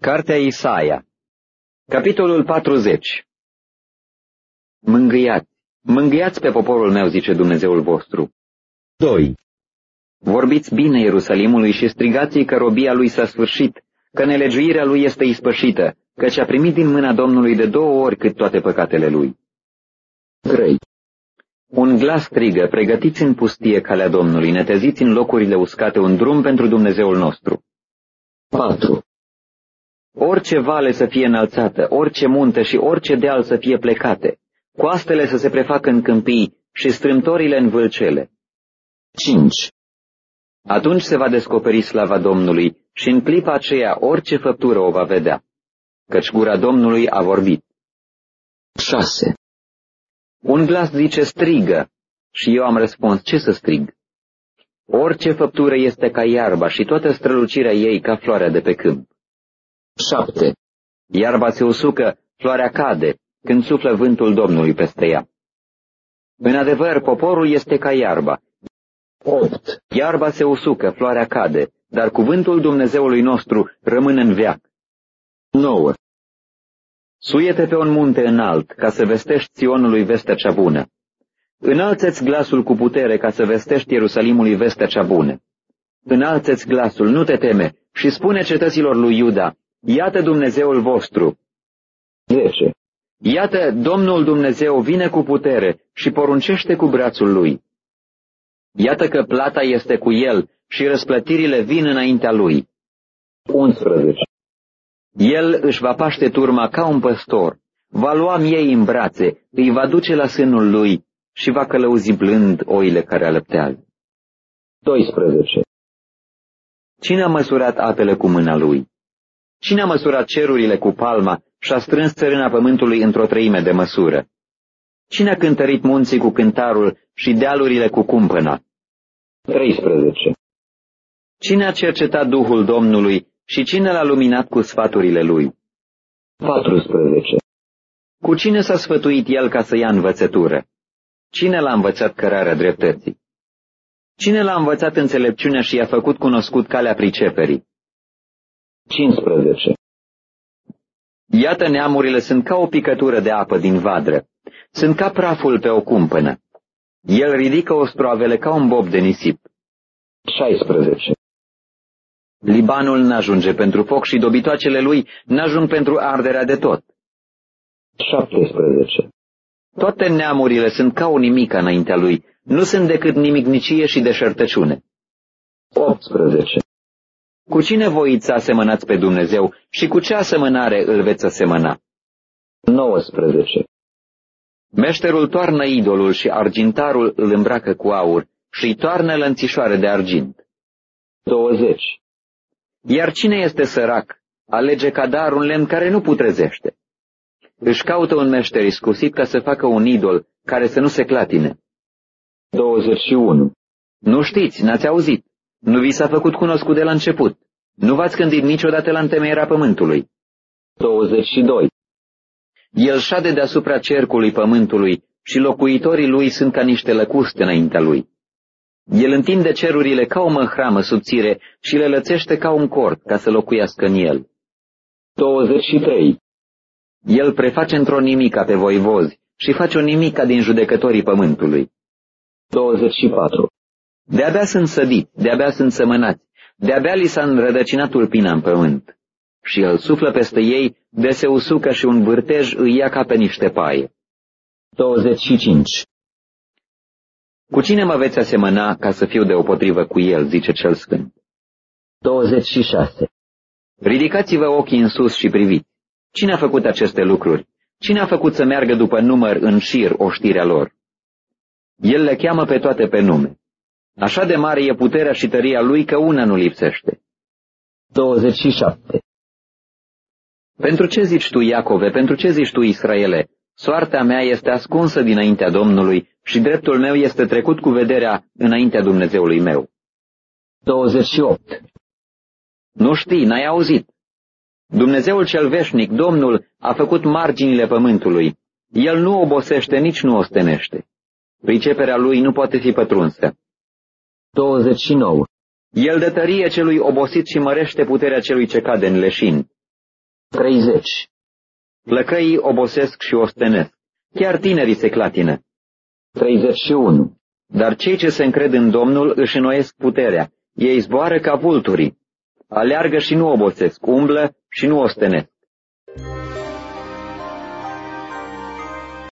Cartea Isaia, capitolul 40. Mângâiați, mângâiați pe poporul meu, zice Dumnezeul vostru. 2. Vorbiți bine Ierusalimului și strigați-i că robia lui s-a sfârșit, că nelegiuirea lui este ispășită, căci a primit din mâna Domnului de 2 ori cât toate păcatele lui. 3. Un glas strigă, pregătiți în pustie calea Domnului, neteziți în locurile uscate un drum pentru Dumnezeul nostru. 4. Orice vale să fie înălțată, orice munte și orice deal să fie plecate, coastele să se prefacă în câmpii și strâmtorile în vâlcele. 5. Atunci se va descoperi slava Domnului și în clipa aceea orice făptură o va vedea, căci gura Domnului a vorbit. 6. Un glas zice, strigă, și eu am răspuns, ce să strig? Orice făptură este ca iarba și toată strălucirea ei ca floarea de pe câmp. 7. Iarba se usucă, floarea cade, când suflă vântul Domnului peste ea. În adevăr, poporul este ca iarba. 8. Iarba se usucă, floarea cade, dar cuvântul Dumnezeului nostru rămâne în veac. 9. Suie-te pe un munte înalt, ca să vestești Sionului vestea cea bună. Înalță-ți glasul cu putere, ca să vestești Ierusalimului vestea cea bună. Înalță-ți glasul, nu te teme, și spune cetăților lui Iuda, iată Dumnezeul vostru. 10. Iată, Domnul Dumnezeu vine cu putere și poruncește cu brațul lui. Iată că plata este cu el și răsplătirile vin înaintea lui. 11. El își va paște turma ca un păstor, va lua miei în brațe, îi va duce la sânul lui și va călăuzi blând oile care alăptează. 12. Cine a măsurat apele cu mâna lui? Cine a măsurat cerurile cu palma și a strâns țărâna pământului într-o 1/3 de măsură? Cine a cântărit munții cu cântarul și dealurile cu cumpăna? 13. Cine a cercetat Duhul Domnului și cine l-a luminat cu sfaturile lui? 14. Cu cine s-a sfătuit el ca să ia învățătură? Cine l-a învățat cărarea dreptății? Cine l-a învățat înțelepciunea și i-a făcut cunoscut calea priceperii? 15. Iată, neamurile sunt ca o picătură de apă din vadră, sunt ca praful pe o cumpănă. El ridică ostroavele ca un bob de nisip. 16. Libanul n-ajunge pentru foc și dobitoacele lui n-ajung pentru arderea de tot. 17. Toate neamurile sunt ca o nimică înaintea lui, nu sunt decât nimicnicie și deșertăciune. 18. Cu cine voiți să asemănați pe Dumnezeu și cu ce asemănare îl veți asemăna? 19. Meșterul toarnă idolul și argintarul îl îmbracă cu aur și îi toarnă lănțișoare de argint. 20. Iar cine este sărac, alege ca dar un lemn care nu putrezește. Își caută un meșter iscusit ca să facă un idol care să nu se clatine. 21. Nu știți, n-ați auzit, nu vi s-a făcut cunoscut de la început, nu v-ați gândit niciodată la întemeierea pământului. 22. El șade deasupra cercului pământului și locuitorii lui sunt ca niște lăcuste înaintea lui. El întinde cerurile ca o măhramă subțire și le lățește ca un cort ca să locuiască în el. 23. El preface într-o nimica pe voivozi și face o nimica din judecătorii pământului. 24. De-abia sunt sădiți, de-abia sunt sămănați, de-abia li s-a înrădăcinat tulpina în pământ. Și el suflă peste ei, de se usucă și un vârtej îi ia ca pe niște paie. 25. Cu cine mă veți asemăna ca să fiu deopotrivă cu el, zice cel sfânt? 26. Ridicați-vă ochii în sus și priviți. Cine a făcut aceste lucruri? Cine a făcut să meargă după număr în șir oștirea lor? El le cheamă pe toate pe nume. Așa de mare e puterea și tăria lui că una nu lipsește. 27. Pentru ce zici tu, Iacove, pentru ce zici tu, Israele? Soarta mea este ascunsă dinaintea Domnului și dreptul meu este trecut cu vederea înaintea Dumnezeului meu. 28. Nu știi, n-ai auzit. Dumnezeul cel veșnic, Domnul, a făcut marginile pământului. El nu obosește, nici nu ostenește. Priceperea lui nu poate fi pătrunsă. 29. El dă tărie celui obosit și mărește puterea celui ce cade în leșin. 30. Flăcăii obosesc și ostenesc. Chiar tinerii se clatină. 31. Dar cei ce se încred în Domnul își înnoiesc puterea. Ei zboară ca vulturii. Aleargă și nu obosesc, umblă și nu ostenesc.